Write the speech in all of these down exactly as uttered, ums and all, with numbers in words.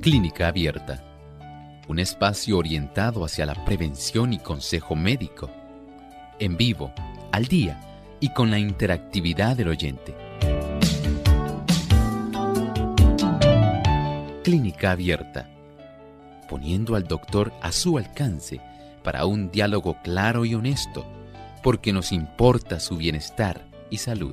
Clínica Abierta, un espacio orientado hacia la prevención y consejo médico, en vivo, al día y con la interactividad del oyente. Clínica Abierta, poniendo al doctor a su alcance para un diálogo claro y honesto, porque nos importa su bienestar y salud.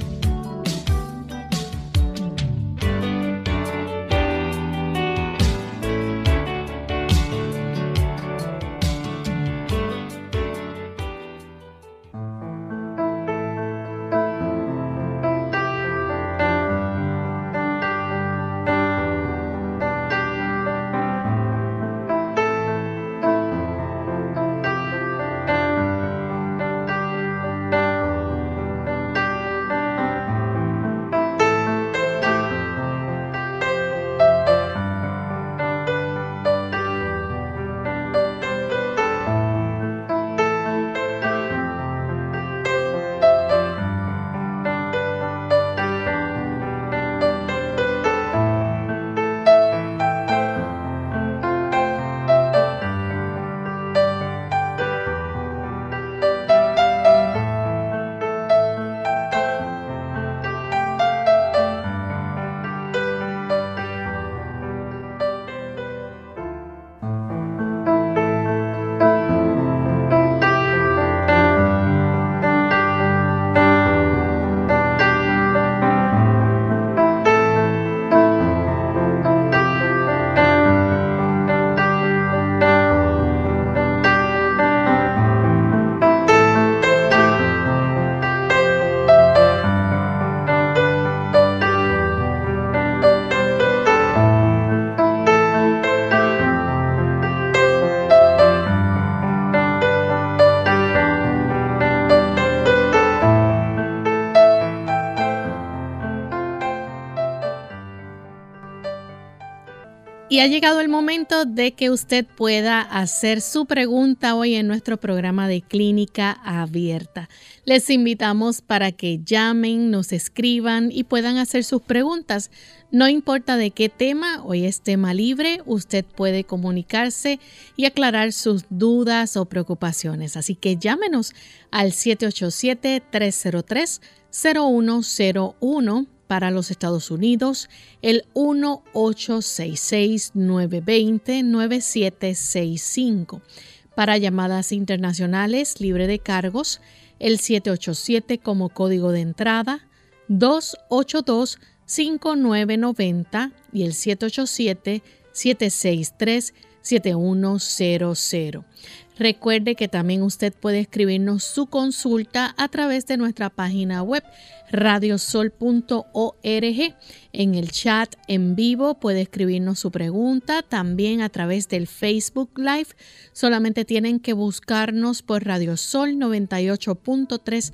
Y ha llegado el momento de que usted pueda hacer su pregunta hoy en nuestro programa de Clínica Abierta. Les invitamos para que llamen, nos escriban y puedan hacer sus preguntas. No importa de qué tema, hoy es tema libre, usted puede comunicarse y aclarar sus dudas o preocupaciones. Así que llámenos al siete ocho siete, tres cero tres, cero uno cero uno. Para los Estados Unidos, el uno ocho seis seis, nueve dos cero, nueve siete seis cinco. Para llamadas internacionales libre de cargos, el siete ocho siete como código de entrada, dos ocho dos, cinco nueve nueve cero y el siete ocho siete, siete seis tres, siete uno cero cero. Recuerde que también usted puede escribirnos su consulta a través de nuestra página web radiosol punto org. En el chat en vivo puede escribirnos su pregunta, también a través del Facebook Live. Solamente tienen que buscarnos por Radiosol noventa y ocho punto tres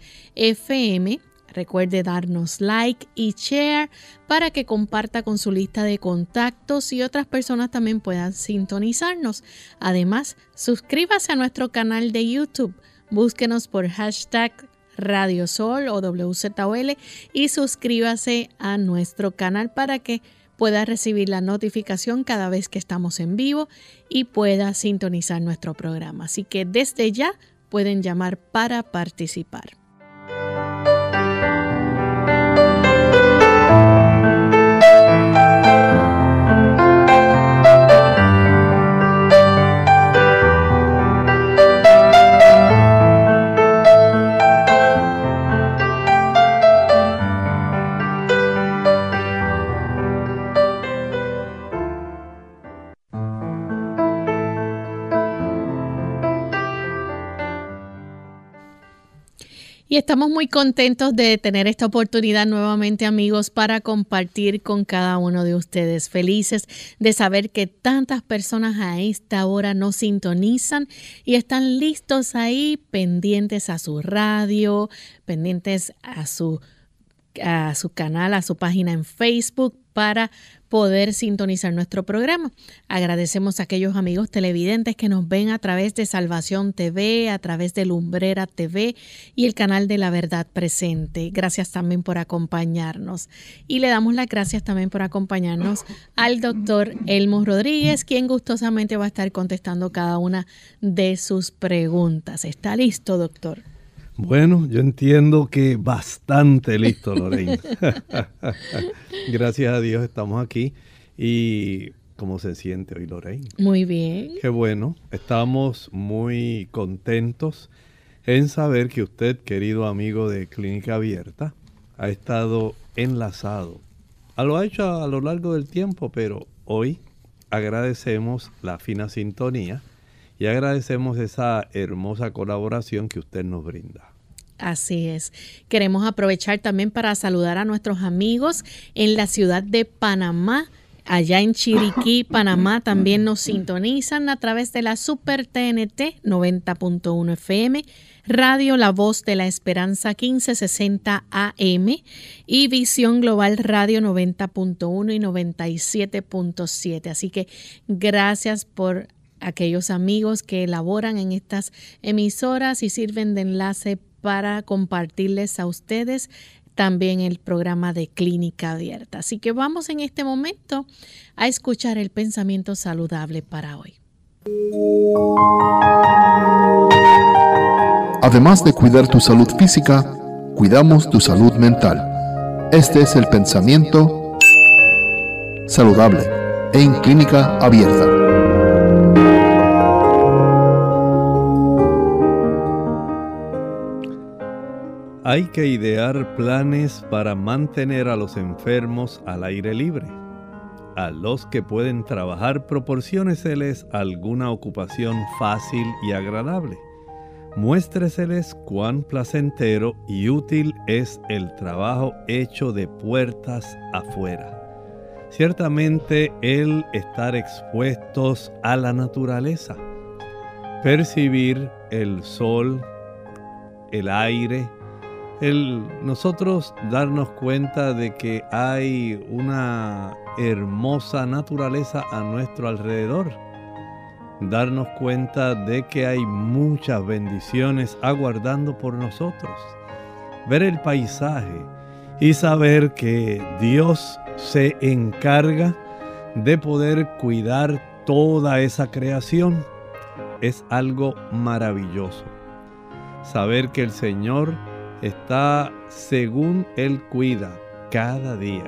F M. Recuerde darnos like y share para que comparta con su lista de contactos y otras personas también puedan sintonizarnos. Además, suscríbase a nuestro canal de YouTube. Búsquenos por hashtag Radiosol o W Z O L y suscríbase a nuestro canal para que pueda recibir la notificación cada vez que estamos en vivo y pueda sintonizar nuestro programa. Así que desde ya pueden llamar para participar. Y estamos muy contentos de tener esta oportunidad nuevamente, amigos, para compartir con cada uno de ustedes. Felices de saber que tantas personas a esta hora nos sintonizan y están listos ahí, pendientes a su radio, pendientes a su, a su canal, a su página en Facebook, para poder sintonizar nuestro programa. Agradecemos a aquellos amigos televidentes que nos ven a través de Salvación T V, a través de Lumbrera T V y el canal de La Verdad Presente. Gracias también por acompañarnos. Y le damos las gracias también por acompañarnos al doctor Elmo Rodríguez, quien gustosamente va a estar contestando cada una de sus preguntas. ¿Está listo, doctor? Bueno, yo entiendo que bastante listo, Lorraine. Gracias a Dios estamos aquí. ¿Y cómo se siente hoy, Lorraine? Muy bien. Qué bueno. Estamos muy contentos en saber que usted, querido amigo de Clínica Abierta, ha estado enlazado. Lo ha hecho a lo largo del tiempo, pero hoy agradecemos la fina sintonía y agradecemos esa hermosa colaboración que usted nos brinda. Así es. Queremos aprovechar también para saludar a nuestros amigos en la ciudad de Panamá. Allá en Chiriquí, Panamá, también nos sintonizan a través de la Super T N T noventa punto uno F M, Radio La Voz de la Esperanza quince sesenta A M y Visión Global Radio noventa punto uno y noventa y siete punto siete. Así que gracias por aquellos amigos que elaboran en estas emisoras y sirven de enlace para compartirles a ustedes también el programa de Clínica Abierta. Así que vamos en este momento a escuchar el pensamiento saludable para hoy. Además de cuidar tu salud física, cuidamos tu salud mental. Este es el pensamiento saludable en Clínica Abierta. Hay que idear planes para mantener a los enfermos al aire libre. A los que pueden trabajar, proporcióneseles alguna ocupación fácil y agradable. Muéstreseles cuán placentero y útil es el trabajo hecho de puertas afuera. Ciertamente el estar expuestos a la naturaleza, percibir el sol, el aire, El nosotros darnos cuenta de que hay una hermosa naturaleza a nuestro alrededor, darnos cuenta de que hay muchas bendiciones aguardando por nosotros, ver el paisaje y saber que Dios se encarga de poder cuidar toda esa creación es algo maravilloso. Saber que el Señor está, según Él cuida cada día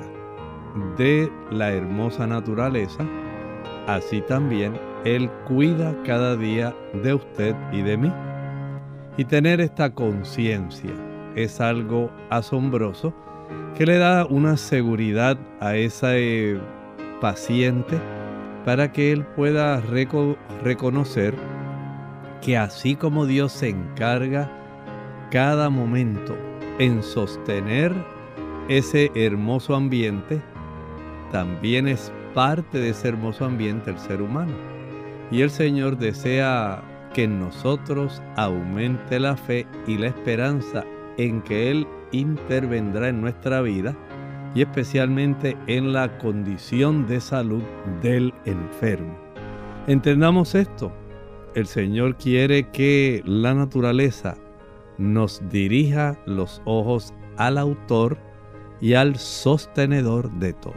de la hermosa naturaleza, así también Él cuida cada día de usted y de mí. Y tener esta conciencia es algo asombroso que le da una seguridad a ese paciente para que él pueda reco- reconocer que así como Dios se encarga cada momento en sostener ese hermoso ambiente, también es parte de ese hermoso ambiente el ser humano. Y el Señor desea que en nosotros aumente la fe y la esperanza en que Él intervendrá en nuestra vida y especialmente en la condición de salud del enfermo. Entendamos esto. El Señor quiere que la naturaleza nos dirija los ojos al autor y al sostenedor de todo.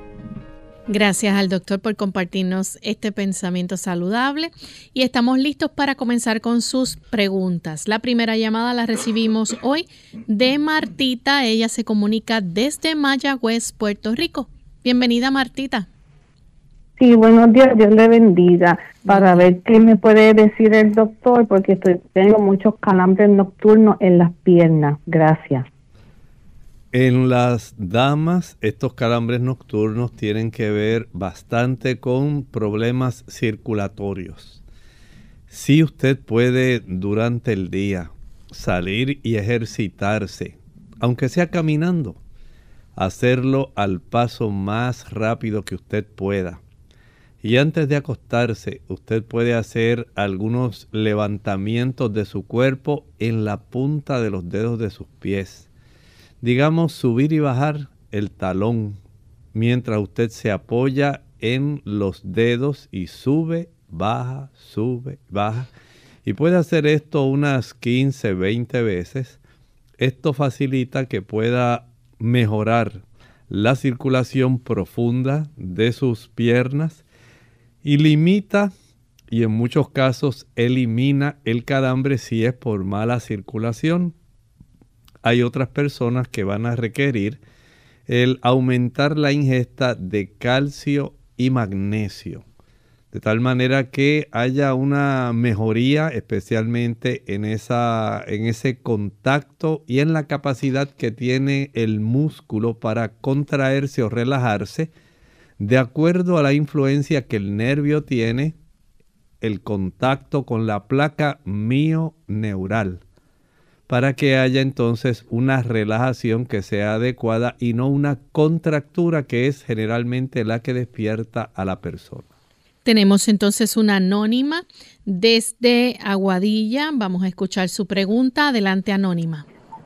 Gracias al doctor por compartirnos este pensamiento saludable y estamos listos para comenzar con sus preguntas. La primera llamada la recibimos hoy de Martita. Ella se comunica desde Mayagüez, Puerto Rico. Bienvenida, Martita. Sí, buenos días, Dios le bendiga. Para ver qué me puede decir el doctor, porque estoy, tengo muchos calambres nocturnos en las piernas. Gracias. En las damas, estos calambres nocturnos tienen que ver bastante con problemas circulatorios. Si usted puede durante el día salir y ejercitarse, aunque sea caminando, hacerlo al paso más rápido que usted pueda. Y antes de acostarse, usted puede hacer algunos levantamientos de su cuerpo en la punta de los dedos de sus pies. Digamos, subir y bajar el talón mientras usted se apoya en los dedos y sube, baja, sube, baja. Y puede hacer esto unas quince, veinte veces. Esto facilita que pueda mejorar la circulación profunda de sus piernas y limita y en muchos casos elimina el calambre si es por mala circulación. Hay otras personas que van a requerir el aumentar la ingesta de calcio y magnesio, de tal manera que haya una mejoría especialmente en, esa, en ese contacto y en la capacidad que tiene el músculo para contraerse o relajarse de acuerdo a la influencia que el nervio tiene, el contacto con la placa mioneural, para que haya entonces una relajación que sea adecuada y no una contractura que es generalmente la que despierta a la persona. Tenemos entonces una anónima desde Aguadilla. Vamos a escuchar su pregunta. Adelante, anónima.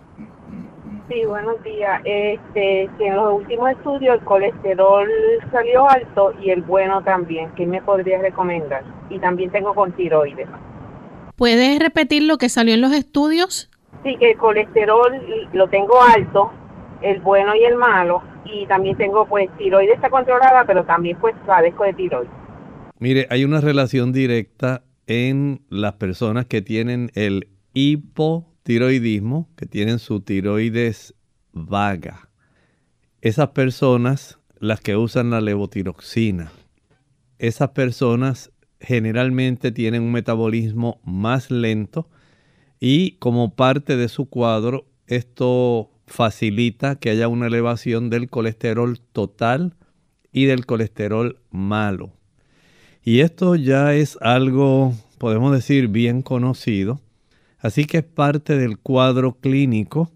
Sí, buenos días. Este, que en los últimos estudios el colesterol salió alto y el bueno también. ¿Qué me podría recomendar? Y también tengo con tiroides. ¿Puedes repetir lo que salió en los estudios? Sí, que el colesterol lo tengo alto, el bueno y el malo. Y también tengo, pues, tiroides está controlada, pero también, pues, padezco de tiroides. Mire, hay una relación directa en las personas que tienen el hipotiroidismo, que tienen su tiroides vaga. Esas personas, las que usan la levotiroxina, esas personas generalmente tienen un metabolismo más lento y como parte de su cuadro, esto facilita que haya una elevación del colesterol total y del colesterol malo. Y esto ya es algo, podemos decir, bien conocido. Así que es parte del cuadro clínico.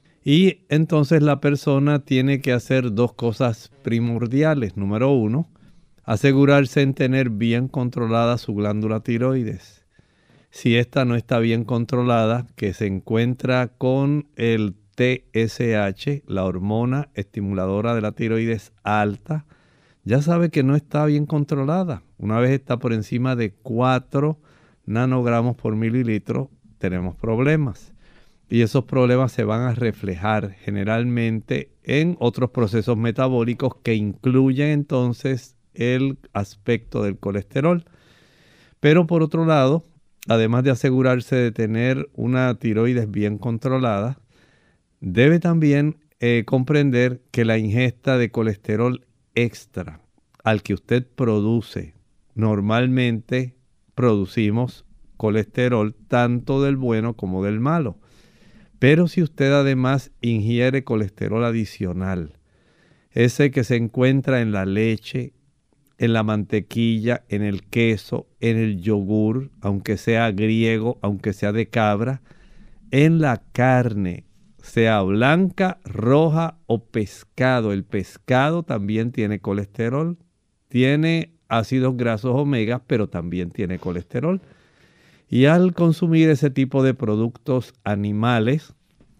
Y entonces la persona tiene que hacer dos cosas primordiales. Número uno, asegurarse en tener bien controlada su glándula tiroides. Si esta no está bien controlada, que se encuentra con el T S H, la hormona estimuladora de la tiroides alta, ya sabe que no está bien controlada. Una vez está por encima de cuatro nanogramos por mililitro, tenemos problemas. Y esos problemas se van a reflejar generalmente en otros procesos metabólicos que incluyen entonces el aspecto del colesterol. Pero por otro lado, además de asegurarse de tener una tiroides bien controlada, debe también eh, comprender que la ingesta de colesterol extra al que usted produce, normalmente producimos colesterol tanto del bueno como del malo. Pero si usted además ingiere colesterol adicional, ese que se encuentra en la leche, en la mantequilla, en el queso, en el yogur, aunque sea griego, aunque sea de cabra, en la carne, sea blanca, roja o pescado. El pescado también tiene colesterol, tiene ácidos grasos omega, pero también tiene colesterol. Y al consumir ese tipo de productos animales,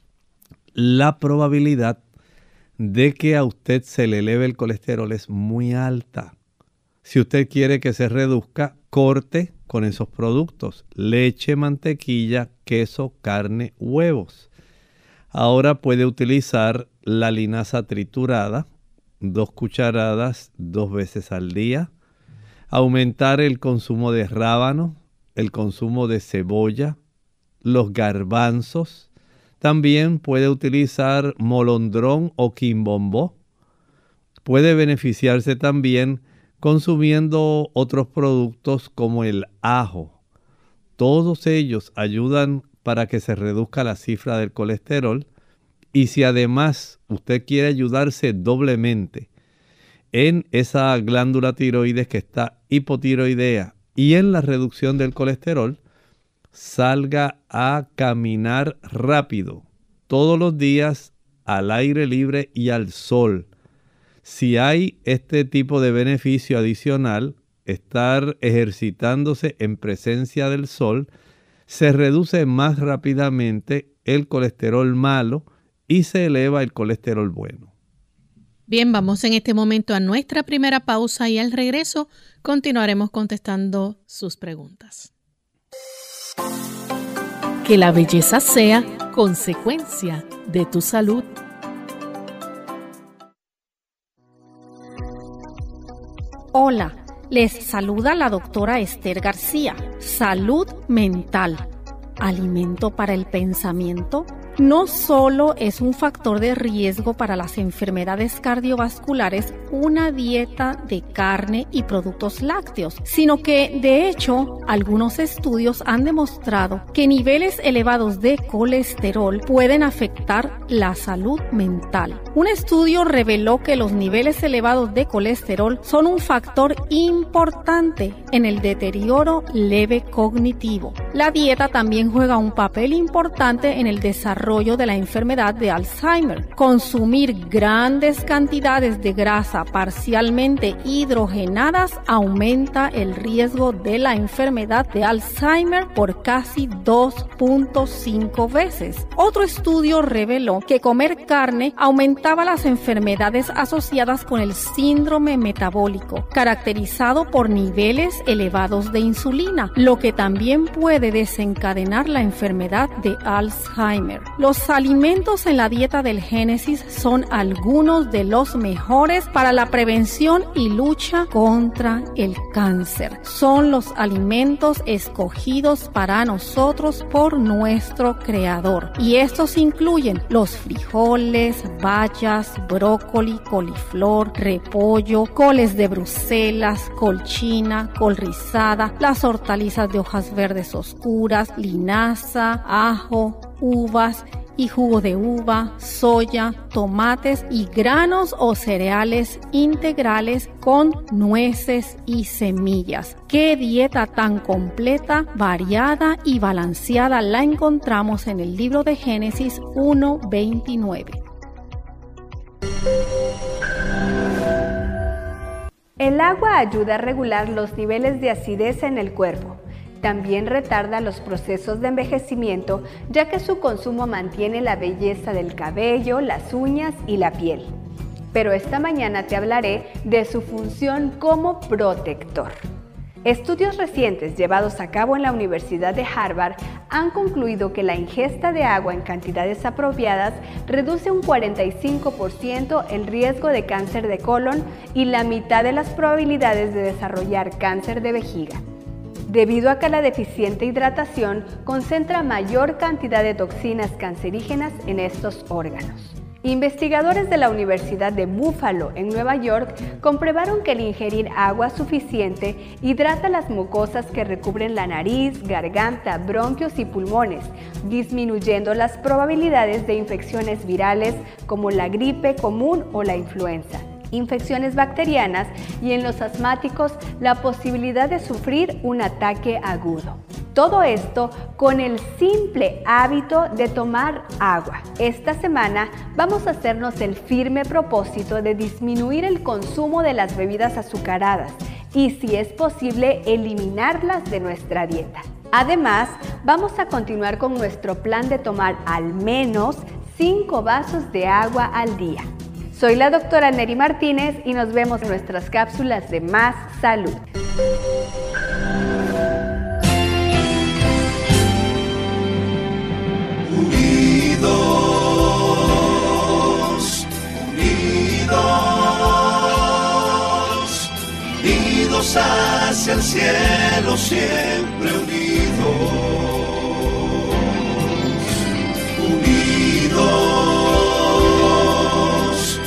la probabilidad de que a usted se le eleve el colesterol es muy alta. Si usted quiere que se reduzca, corte con esos productos: leche, mantequilla, queso, carne, huevos. Ahora puede utilizar la linaza triturada, dos cucharadas dos veces al día. Aumentar el consumo de rábano, el consumo de cebolla, los garbanzos. También puede utilizar molondrón o quimbombó. Puede beneficiarse también consumiendo otros productos como el ajo. Todos ellos ayudan para que se reduzca la cifra del colesterol. Y si además usted quiere ayudarse doblemente en esa glándula tiroides que está hipotiroidea y en la reducción del colesterol, salga a caminar rápido todos los días al aire libre y al sol. Si hay este tipo de beneficio adicional, estar ejercitándose en presencia del sol, se reduce más rápidamente el colesterol malo y se eleva el colesterol bueno. Bien, vamos en este momento a nuestra primera pausa y al regreso continuaremos contestando sus preguntas. Que la belleza sea consecuencia de tu salud. Hola, les saluda la doctora Esther García. Salud mental. ¿Alimento para el pensamiento? No solo es un factor de riesgo para las enfermedades cardiovasculares una dieta de carne y productos lácteos, sino que, de hecho, algunos estudios han demostrado que niveles elevados de colesterol pueden afectar la salud mental. Un estudio reveló que los niveles elevados de colesterol son un factor importante en el deterioro leve cognitivo. La dieta también juega un papel importante en el desarrollo de la enfermedad de Alzheimer. Consumir grandes cantidades de grasa parcialmente hidrogenadas aumenta el riesgo de la enfermedad de Alzheimer por casi dos punto cinco veces. Otro estudio reveló que comer carne aumentaba las enfermedades asociadas con el síndrome metabólico, caracterizado por niveles elevados de insulina, lo que también puede desencadenar la enfermedad de Alzheimer. Los alimentos en la dieta del Génesis son algunos de los mejores para la prevención y lucha contra el cáncer. Son los alimentos escogidos para nosotros por nuestro Creador. Y estos incluyen los frijoles, bayas, brócoli, coliflor, repollo, coles de Bruselas, col china, col rizada, las hortalizas de hojas verdes oscuras, linaza, ajo, uvas y jugo de uva, soya, tomates y granos o cereales integrales con nueces y semillas. ¡Qué dieta tan completa, variada y balanceada! La encontramos en el libro de Génesis uno veintinueve. El agua ayuda a regular los niveles de acidez en el cuerpo. También retarda los procesos de envejecimiento, ya que su consumo mantiene la belleza del cabello, las uñas y la piel. Pero esta mañana te hablaré de su función como protector. Estudios recientes llevados a cabo en la Universidad de Harvard han concluido que la ingesta de agua en cantidades apropiadas reduce un cuarenta y cinco por ciento el riesgo de cáncer de colon y la mitad de las probabilidades de desarrollar cáncer de vejiga, debido a que la deficiente hidratación concentra mayor cantidad de toxinas cancerígenas en estos órganos. Investigadores de la Universidad de Buffalo, en Nueva York, comprobaron que el ingerir agua suficiente hidrata las mucosas que recubren la nariz, garganta, bronquios y pulmones, disminuyendo las probabilidades de infecciones virales como la gripe común o la influenza, infecciones bacterianas y en los asmáticos la posibilidad de sufrir un ataque agudo. Todo esto con el simple hábito de tomar agua. Esta semana vamos a hacernos el firme propósito de disminuir el consumo de las bebidas azucaradas y, si es posible, eliminarlas de nuestra dieta. Además, vamos a continuar con nuestro plan de tomar al menos cinco vasos de agua al día. Soy la doctora Neri Martínez y nos vemos en nuestras cápsulas de Más Salud. Unidos, unidos, unidos hacia el cielo, siempre unidos, unidos,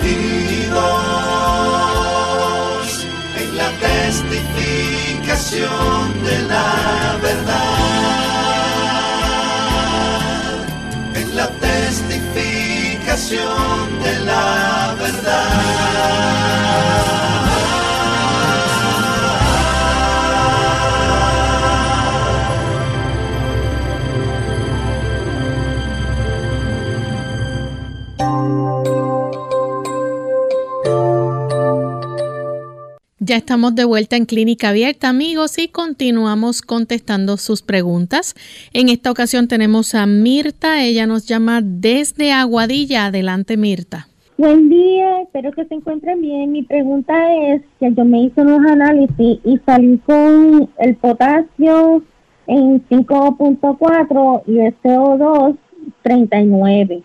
unidos, en la testificación de la verdad. La testificación de la verdad. Ya estamos de vuelta en Clínica Abierta, amigos, y continuamos contestando sus preguntas. En esta ocasión tenemos a Mirta. Ella nos llama desde Aguadilla. Adelante, Mirta. Buen día, espero que se encuentren bien. Mi pregunta es que yo me hice unos análisis y salí con el potasio en cinco punto cuatro y el C O dos treinta y nueve.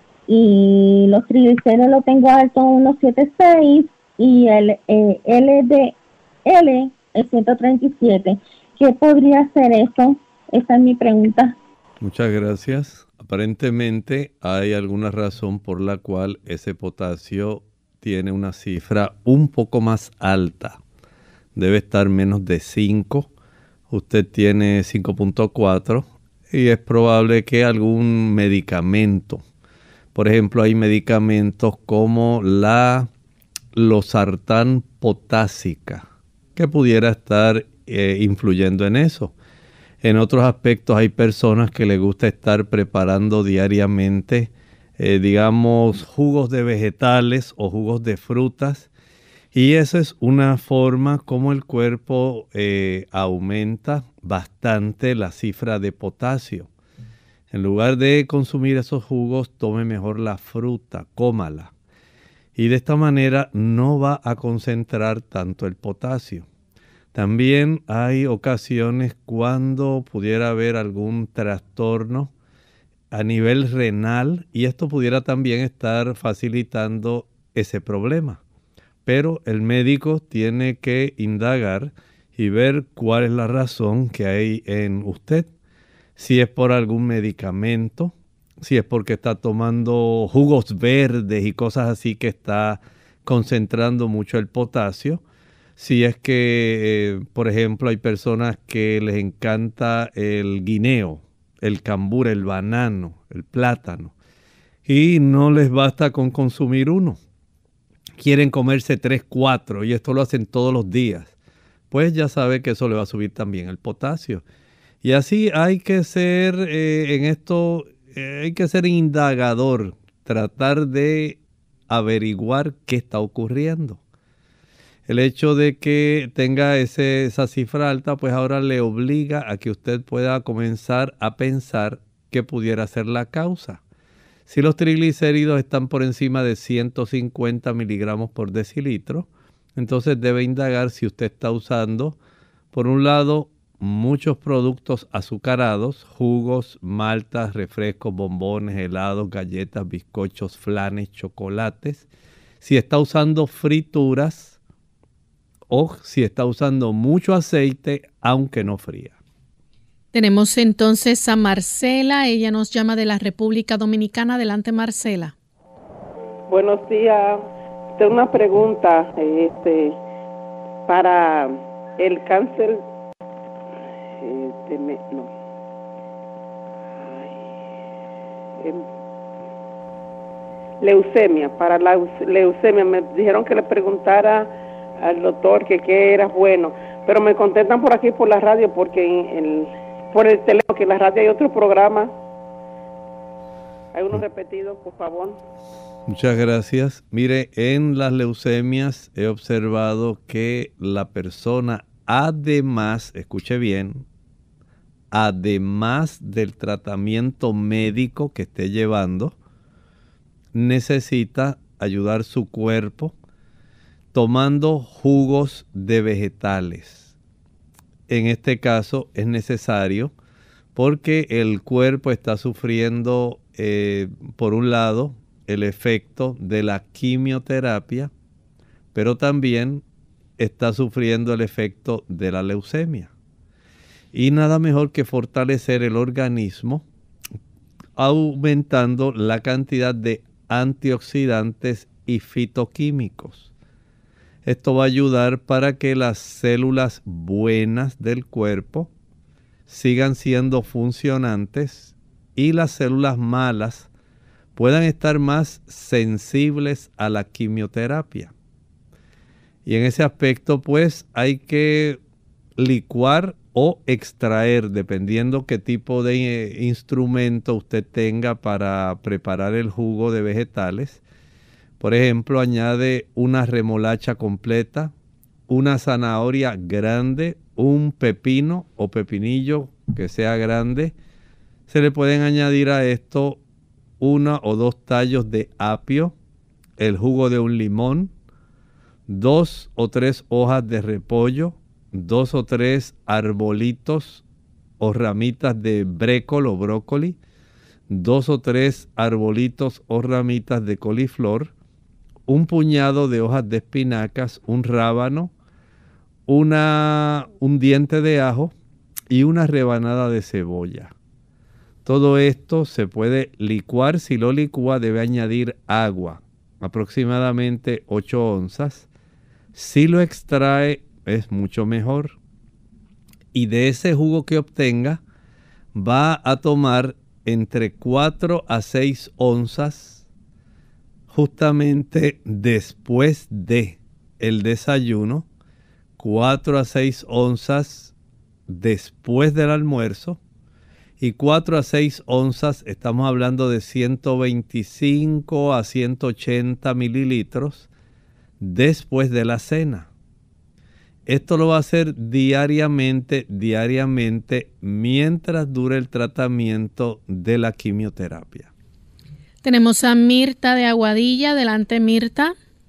Y los triglicéridos lo tengo alto en uno siete seis y el eh, L D L es ciento treinta y siete. ¿Qué podría ser eso? Esa es mi pregunta. Muchas gracias. Aparentemente hay alguna razón por la cual ese potasio tiene una cifra un poco más alta. Debe estar menos de cinco. Usted tiene cinco punto cuatro y es probable que algún medicamento, por ejemplo, hay medicamentos como la losartán potásica, que pudiera estar eh, influyendo en eso. En otros aspectos hay personas que les gusta estar preparando diariamente, eh, digamos, jugos de vegetales o jugos de frutas. Y esa es una forma como el cuerpo eh, aumenta bastante la cifra de potasio. En lugar de consumir esos jugos, tome mejor la fruta, cómala. Y de esta manera no va a concentrar tanto el potasio. También hay ocasiones cuando pudiera haber algún trastorno a nivel renal y esto pudiera también estar facilitando ese problema. Pero el médico tiene que indagar y ver cuál es la razón que hay en usted. Si es por algún medicamento, si es porque está tomando jugos verdes y cosas así que está concentrando mucho el potasio. Si es que, eh, por ejemplo, hay personas que les encanta el guineo, el cambur, el banano, el plátano, y no les basta con consumir uno. Quieren comerse tres, cuatro, y esto lo hacen todos los días. Pues ya sabe que eso le va a subir también el potasio. Y así hay que ser, eh, en esto, eh, hay que ser indagador, tratar de averiguar qué está ocurriendo. El hecho de que tenga ese, esa cifra alta, pues ahora le obliga a que usted pueda comenzar a pensar qué pudiera ser la causa. Si los triglicéridos están por encima de ciento cincuenta miligramos por decilitro, entonces debe indagar si usted está usando, por un lado, muchos productos azucarados, jugos, maltas, refrescos, bombones, helados, galletas, bizcochos, flanes, chocolates. Si está usando frituras, o si está usando mucho aceite, aunque no fría. Tenemos entonces a Marcela. Ella nos llama de la República Dominicana. Adelante, Marcela. Buenos días. Tengo una pregunta este, para el cáncer. Este, me, no. Ay, em, leucemia. Para la leucemia me dijeron que le preguntara al doctor que qué era bueno, pero me contestan por aquí por la radio porque en el, por el teléfono que en la radio hay otro programa. Hay uno repetido, por favor. Muchas gracias. Mire, en las leucemias he observado que la persona, además, escuche bien, además del tratamiento médico que esté llevando, necesita ayudar su cuerpo tomando jugos de vegetales. En este caso es necesario porque el cuerpo está sufriendo, eh, por un lado, el efecto de la quimioterapia, pero también está sufriendo el efecto de la leucemia. Y nada mejor que fortalecer el organismo aumentando la cantidad de antioxidantes y fitoquímicos. Esto va a ayudar para que las células buenas del cuerpo sigan siendo funcionantes y las células malas puedan estar más sensibles a la quimioterapia. Y en ese aspecto, pues, hay que licuar o extraer, dependiendo qué tipo de eh, instrumento usted tenga para preparar el jugo de vegetales. Por ejemplo, añade una remolacha completa, una zanahoria grande, un pepino o pepinillo que sea grande. Se le pueden añadir a esto una o dos tallos de apio, el jugo de un limón, dos o tres hojas de repollo, dos o tres arbolitos o ramitas de brécol o brócoli, dos o tres arbolitos o ramitas de coliflor, un puñado de hojas de espinacas, un rábano, una, un diente de ajo y una rebanada de cebolla. Todo esto se puede licuar. Si lo licúa, debe añadir agua, aproximadamente ocho onzas. Si lo extrae, es mucho mejor. Y de ese jugo que obtenga, va a tomar entre cuatro a seis onzas justamente después de el desayuno, cuatro a seis onzas después del almuerzo y cuatro a seis onzas, estamos hablando de ciento veinticinco a ciento ochenta mililitros después de la cena. Esto lo va a hacer diariamente, diariamente, mientras dure el tratamiento de la quimioterapia. Tenemos a Mirta de Aguadilla. Adelante, Mirta.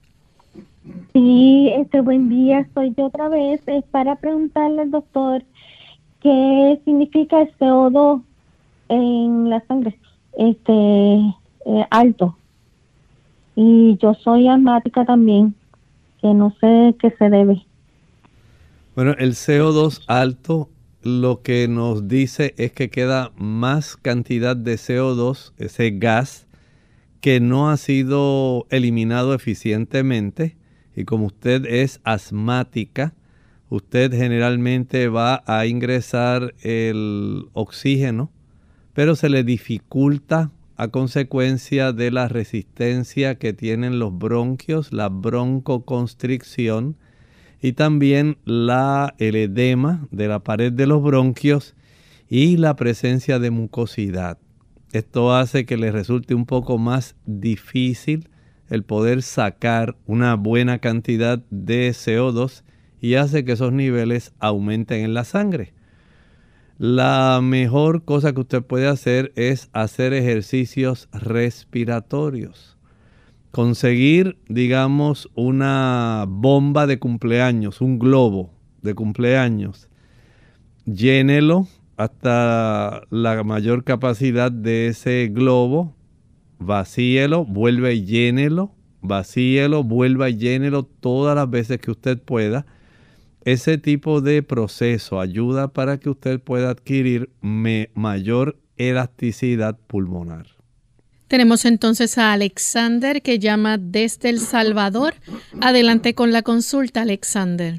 Sí, este buen día, soy yo otra vez. Es para preguntarle al doctor qué significa el C O dos en la sangre, este eh, alto. Y yo soy asmática también, que no sé qué se debe. Bueno, el C O dos alto lo que nos dice es que queda más cantidad de C O dos, ese gas, que no ha sido eliminado eficientemente. Y como usted es asmática, usted generalmente va a ingresar el oxígeno, pero se le dificulta a consecuencia de la resistencia que tienen los bronquios, la broncoconstricción, y también la, el edema de la pared de los bronquios y la presencia de mucosidad. Esto hace que le resulte un poco más difícil el poder sacar una buena cantidad de C O dos y hace que esos niveles aumenten en la sangre. La mejor cosa que usted puede hacer es hacer ejercicios respiratorios. Conseguir, digamos, una bomba de cumpleaños, un globo de cumpleaños. Llénelo hasta la mayor capacidad de ese globo. Vacíelo, vuelva y llénelo. Vacíelo, vuelva y llénelo todas las veces que usted pueda. Ese tipo de proceso ayuda para que usted pueda adquirir me, mayor elasticidad pulmonar. Tenemos entonces a Alexander que llama desde El Salvador. Adelante con la consulta, Alexander.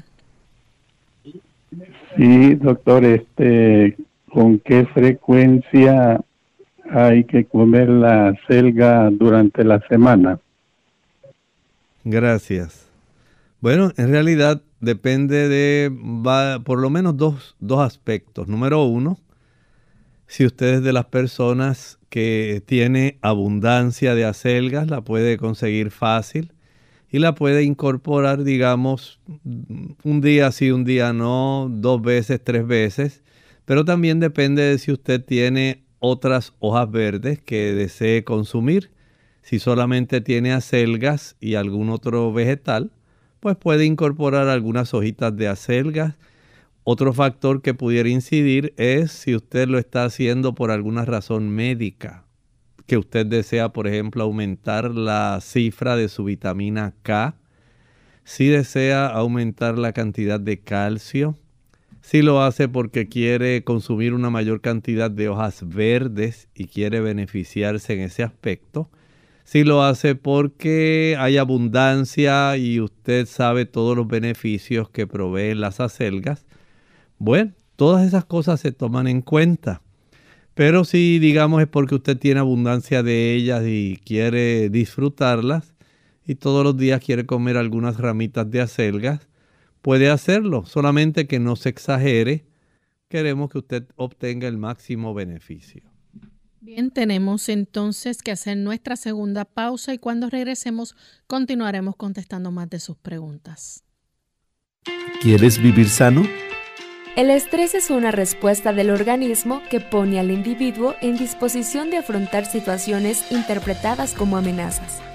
Sí, doctor, este, ¿con qué frecuencia hay que comer la selga durante la semana? Gracias. Bueno, en realidad depende de va, por lo menos dos, dos aspectos. Número uno, si usted es de las personas que tiene abundancia de acelgas, la puede conseguir fácil y la puede incorporar, digamos, un día sí, un día no, dos veces, tres veces. Pero también depende de si usted tiene otras hojas verdes que desee consumir. Si solamente tiene acelgas y algún otro vegetal, pues puede incorporar algunas hojitas de acelgas. Otro factor que pudiera incidir es si usted lo está haciendo por alguna razón médica, que usted desea, por ejemplo, aumentar la cifra de su vitamina K, si desea aumentar la cantidad de calcio, si lo hace porque quiere consumir una mayor cantidad de hojas verdes y quiere beneficiarse en ese aspecto, si lo hace porque hay abundancia y usted sabe todos los beneficios que proveen las acelgas. Bueno, todas esas cosas se toman en cuenta. Pero si, digamos, es porque usted tiene abundancia de ellas y quiere disfrutarlas y todos los días quiere comer algunas ramitas de acelgas, puede hacerlo. Solamente que no se exagere. Queremos que usted obtenga el máximo beneficio. Bien, tenemos entonces que hacer nuestra segunda pausa y cuando regresemos continuaremos contestando más de sus preguntas. ¿Quieres vivir sano? El estrés es una respuesta del organismo que pone al individuo en disposición de afrontar situaciones interpretadas como amenazas.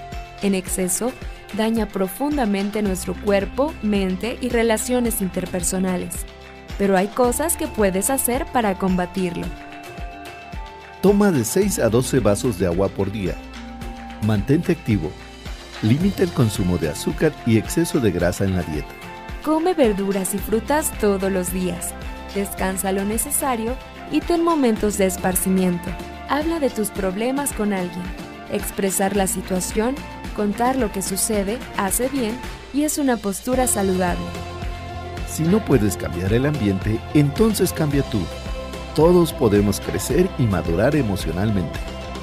en exceso daña profundamente nuestro cuerpo, mente y relaciones interpersonales. Pero hay cosas que puedes hacer para combatirlo. Toma de seis a doce vasos de agua por día. Mantente activo. Limita el consumo de azúcar y exceso de grasa en la dieta. Come verduras y frutas todos los días. Descansa lo necesario y ten momentos de esparcimiento. Habla de tus problemas con alguien. Expresar la situación, contar lo que sucede, hace bien y es una postura saludable. Si no puedes cambiar el ambiente, entonces cambia tú. Todos podemos crecer y madurar emocionalmente.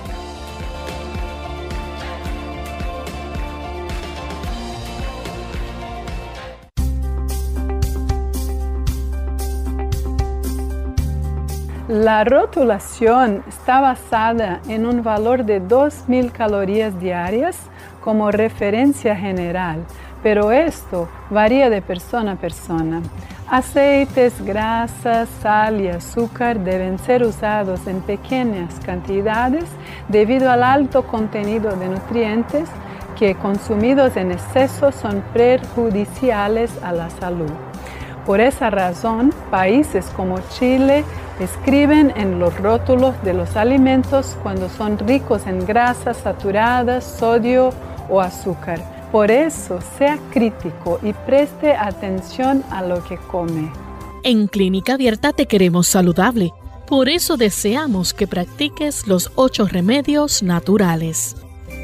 La rotulación está basada en un valor de dos mil calorías diarias como referencia general, pero esto varía de persona a persona. Aceites, grasas, sal y azúcar deben ser usados en pequeñas cantidades debido al alto contenido de nutrientes que consumidos en exceso son perjudiciales a la salud. Por esa razón, países como Chile escriben en los rótulos de los alimentos cuando son ricos en grasas saturadas, sodio o azúcar. Por eso, sea crítico y preste atención a lo que come. En Clínica Abierta te queremos saludable. Por eso deseamos que practiques los ocho remedios naturales.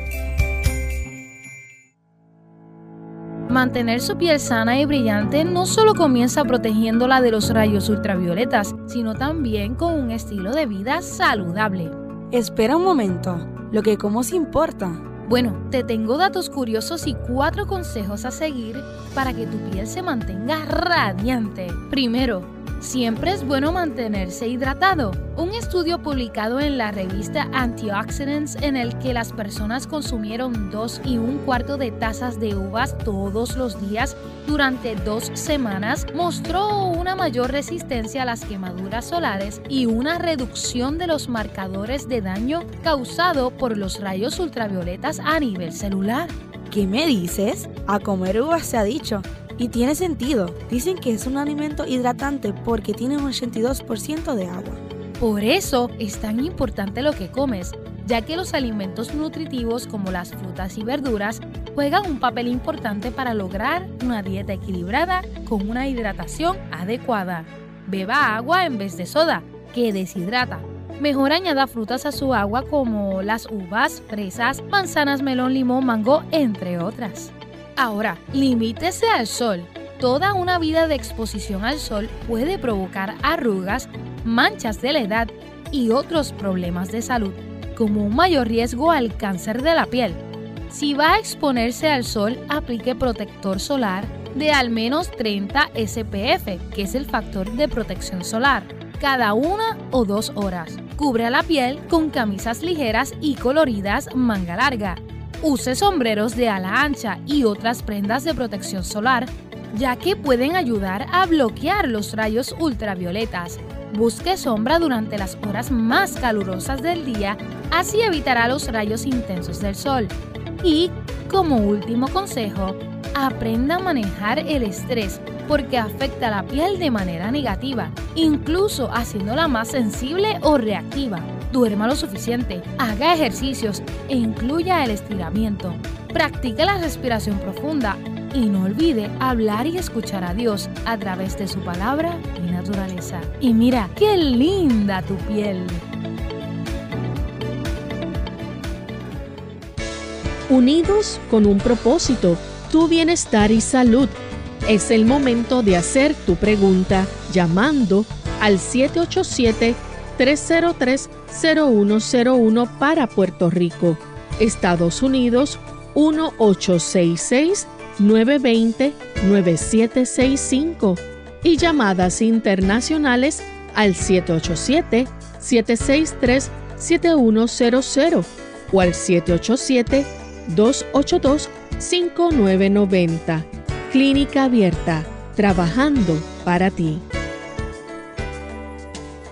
Mantener su piel sana y brillante no solo comienza protegiéndola de los rayos ultravioletas, sino también con un estilo de vida saludable. Espera un momento, lo que como sí importa. Bueno, te tengo datos curiosos y cuatro consejos a seguir para que tu piel se mantenga radiante. Primero, siempre es bueno mantenerse hidratado. Un estudio publicado en la revista Antioxidants, en el que las personas consumieron dos y un cuarto de tazas de uvas todos los días durante dos semanas, mostró una mayor resistencia a las quemaduras solares y una reducción de los marcadores de daño causado por los rayos ultravioletas a nivel celular. ¿Qué me dices? A comer uvas se ha dicho. Y tiene sentido. Dicen que es un alimento hidratante porque tiene un ochenta y dos por ciento de agua. Por eso es tan importante lo que comes, ya que los alimentos nutritivos como las frutas y verduras juegan un papel importante para lograr una dieta equilibrada con una hidratación adecuada. Beba agua en vez de soda, que deshidrata. Mejor añada frutas a su agua como las uvas, fresas, manzanas, melón, limón, mango, entre otras. Ahora, limítese al sol. Toda una vida de exposición al sol puede provocar arrugas, manchas de la edad y otros problemas de salud, como un mayor riesgo al cáncer de la piel. Si va a exponerse al sol, aplique protector solar de al menos treinta S P F, que es el factor de protección solar, cada una o dos horas. Cubre la piel con camisas ligeras y coloridas manga larga. Use sombreros de ala ancha y otras prendas de protección solar, ya que pueden ayudar a bloquear los rayos ultravioletas. Busque sombra durante las horas más calurosas del día, así evitará los rayos intensos del sol. Y, como último consejo, aprenda a manejar el estrés, porque afecta la piel de manera negativa, incluso haciéndola más sensible o reactiva. Duerma lo suficiente, haga ejercicios e incluya el estiramiento. Practique la respiración profunda y no olvide hablar y escuchar a Dios a través de su palabra y naturaleza. Y mira, qué linda tu piel. Unidos con un propósito, tu bienestar y salud. Es el momento de hacer tu pregunta llamando al siete ocho siete, tres cero tres, cero uno cero uno para Puerto Rico, Estados Unidos uno ocho seis seis, nueve dos cero, nueve siete seis cinco y llamadas internacionales al siete ocho siete, siete seis tres, siete uno cero cero o al siete ocho siete, dos ocho dos, cinco nueve nueve cero. Clínica Abierta, trabajando para ti.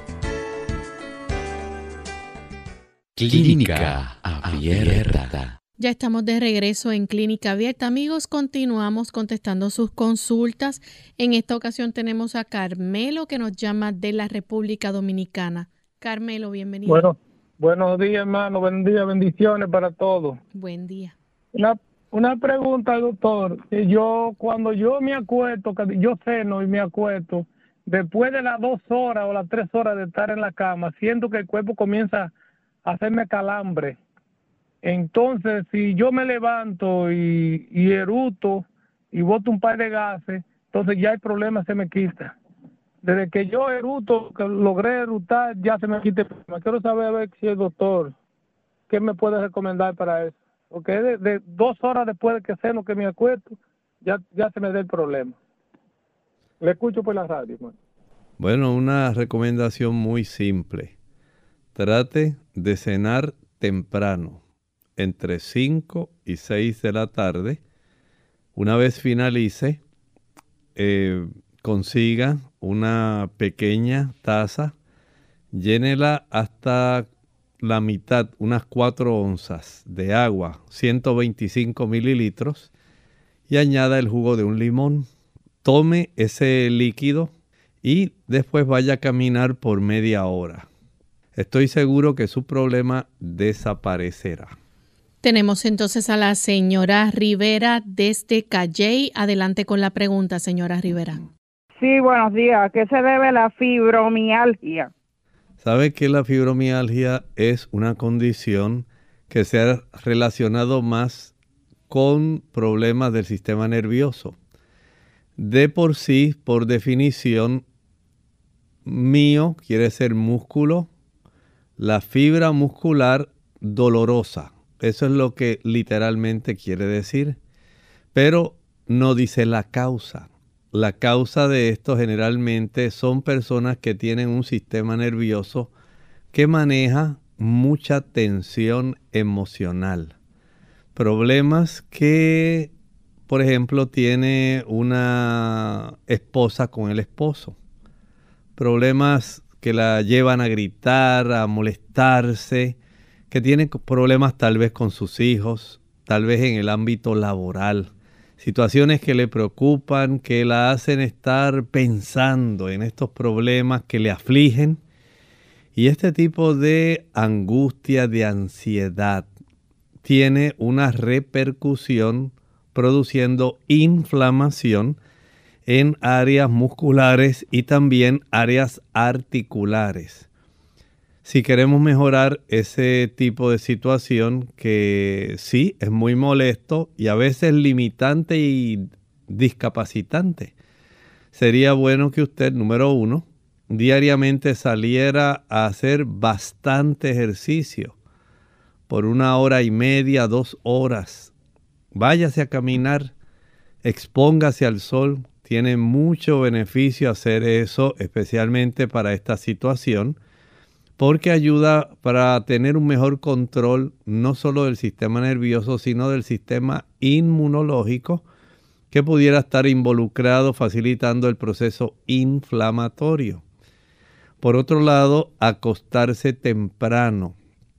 Clínica Abierta. Ya estamos de regreso en Clínica Abierta. Amigos, continuamos contestando sus consultas. En esta ocasión tenemos a Carmelo que nos llama de la República Dominicana. Carmelo, bienvenido. Bueno, buenos días, hermano. Buen día, bendiciones para todos. Buen día. Una, una pregunta, doctor. Yo, cuando yo me acuesto, yo ceno y me acuesto, después de las dos horas o las tres horas de estar en la cama, siento que el cuerpo comienza a hacerme calambre. Entonces, si yo me levanto y, y eruto y boto un par de gases, entonces ya el problema se me quita. Desde que yo eruto, que logré erutar, ya se me quita el problema. Quiero saber a ver si el doctor, ¿qué me puede recomendar para eso? Porque de, de dos horas después de que ceno, que me acuesto, ya, ya se me da el problema. Le escucho por la radio. Man. Bueno, una recomendación muy simple. Trate de cenar temprano, entre cinco y seis de la tarde. Una vez finalice, eh, consiga una pequeña taza, llénela hasta la mitad, unas cuatro onzas de agua, ciento veinticinco mililitros, y añada el jugo de un limón. Tome ese líquido y después vaya a caminar por media hora. Estoy seguro que su problema desaparecerá. Tenemos entonces a la señora Rivera desde Calley. Adelante con la pregunta, señora Rivera. Sí, buenos días. ¿A qué se debe la fibromialgia? ¿Sabe que la fibromialgia es una condición que se ha relacionado más con problemas del sistema nervioso? De por sí, por definición, mío quiere ser músculo, la fibra muscular dolorosa. Eso es lo que literalmente quiere decir. Pero no dice la causa. La causa de esto generalmente son personas que tienen un sistema nervioso que maneja mucha tensión emocional. Problemas que, por ejemplo, tiene una esposa con el esposo. Problemas que la llevan a gritar, a molestarse, que tienen problemas tal vez con sus hijos, tal vez en el ámbito laboral. Situaciones que le preocupan, que la hacen estar pensando en estos problemas que le afligen. Y este tipo de angustia, de ansiedad, tiene una repercusión produciendo inflamación en áreas musculares y también áreas articulares. Si queremos mejorar ese tipo de situación que sí es muy molesto y a veces limitante y discapacitante, sería bueno que usted, número uno, diariamente saliera a hacer bastante ejercicio por una hora y media, dos horas. Váyase a caminar, expóngase al sol. Tiene mucho beneficio hacer eso, especialmente para esta situación, porque ayuda para tener un mejor control no solo del sistema nervioso, sino del sistema inmunológico que pudiera estar involucrado facilitando el proceso inflamatorio. Por otro lado, acostarse temprano.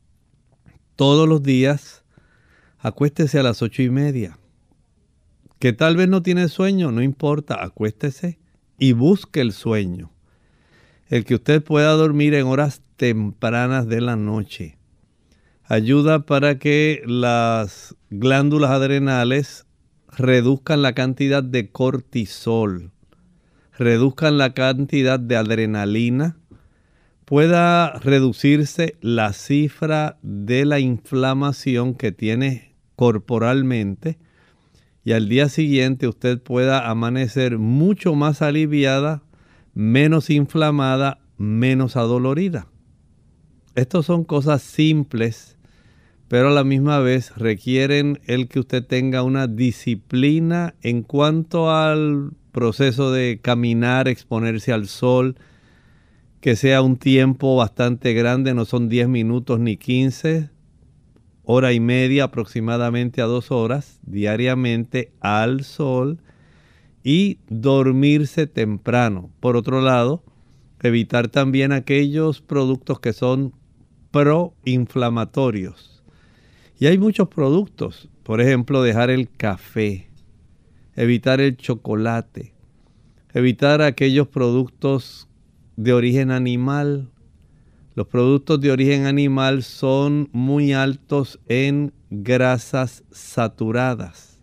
Todos los días, acuéstese a las ocho y media. Que tal vez no tiene sueño, no importa, acuéstese y busque el sueño. El que usted pueda dormir en horas tempranas de la noche ayuda para que las glándulas adrenales reduzcan la cantidad de cortisol, reduzcan la cantidad de adrenalina, pueda reducirse la cifra de la inflamación que tiene corporalmente y al día siguiente usted pueda amanecer mucho más aliviada, menos inflamada, menos adolorida. Estas son cosas simples, pero a la misma vez requieren el que usted tenga una disciplina en cuanto al proceso de caminar, exponerse al sol, que sea un tiempo bastante grande, no son diez minutos ni quince, hora y media aproximadamente a dos horas diariamente al sol y dormirse temprano. Por otro lado, evitar también aquellos productos que son proinflamatorios. Y hay muchos productos, por ejemplo, dejar el café, evitar el chocolate, evitar aquellos productos de origen animal. Los productos de origen animal son muy altos en grasas saturadas.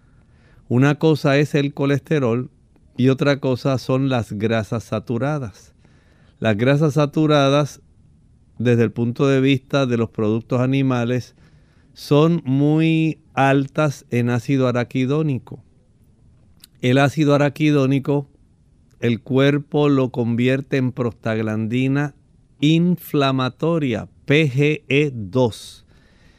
Una cosa es el colesterol y otra cosa son las grasas saturadas. Las grasas saturadas, desde el punto de vista de los productos animales, son muy altas en ácido araquidónico. El ácido araquidónico, el cuerpo lo convierte en prostaglandina inflamatoria, P G E dos.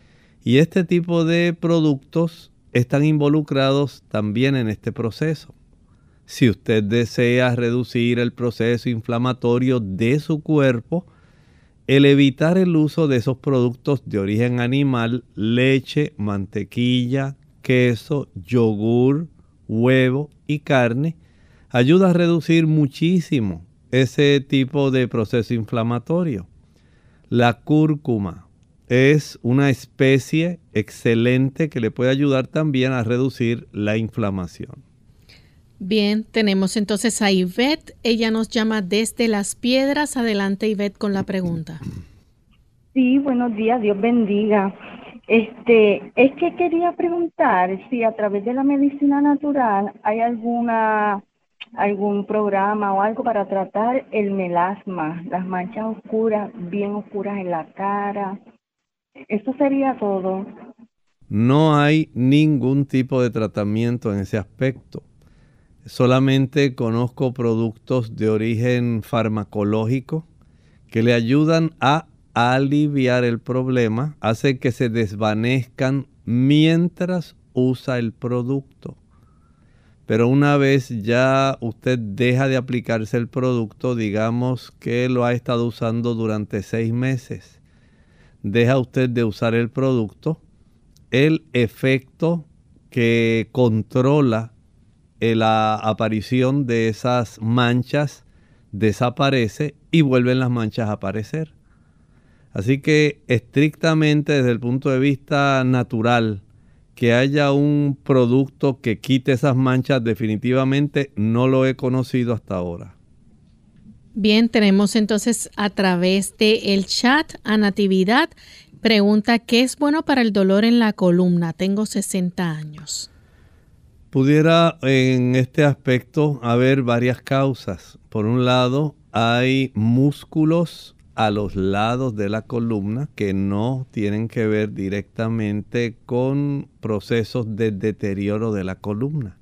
Y este tipo de productos están involucrados también en este proceso. Si usted desea reducir el proceso inflamatorio de su cuerpo, el evitar el uso de esos productos de origen animal, leche, mantequilla, queso, yogur, huevo y carne, ayuda a reducir muchísimo ese tipo de proceso inflamatorio. La cúrcuma es una especie excelente que le puede ayudar también a reducir la inflamación. Bien, tenemos entonces a Ivette. Ella nos llama desde Las Piedras. Adelante, Ivette, con la pregunta. Sí, buenos días, Dios bendiga. Este, es que quería preguntar si a través de la medicina natural hay alguna algún programa o algo para tratar el melasma, las manchas oscuras, bien oscuras en la cara. Eso sería todo. No hay ningún tipo de tratamiento en ese aspecto. Solamente conozco productos de origen farmacológico que le ayudan a aliviar el problema, hace que se desvanezcan mientras usa el producto. Pero una vez ya usted deja de aplicarse el producto, digamos que lo ha estado usando durante seis meses, deja usted de usar el producto, el efecto que controla la aparición de esas manchas desaparece y vuelven las manchas a aparecer. Así que estrictamente desde el punto de vista natural, que haya un producto que quite esas manchas, definitivamente no lo he conocido hasta ahora. Bien, tenemos entonces a través del chat a Natividad. Pregunta, ¿qué es bueno para el dolor en la columna? Tengo sesenta años. Pudiera en este aspecto haber varias causas. Por un lado, hay músculos a los lados de la columna que no tienen que ver directamente con procesos de deterioro de la columna.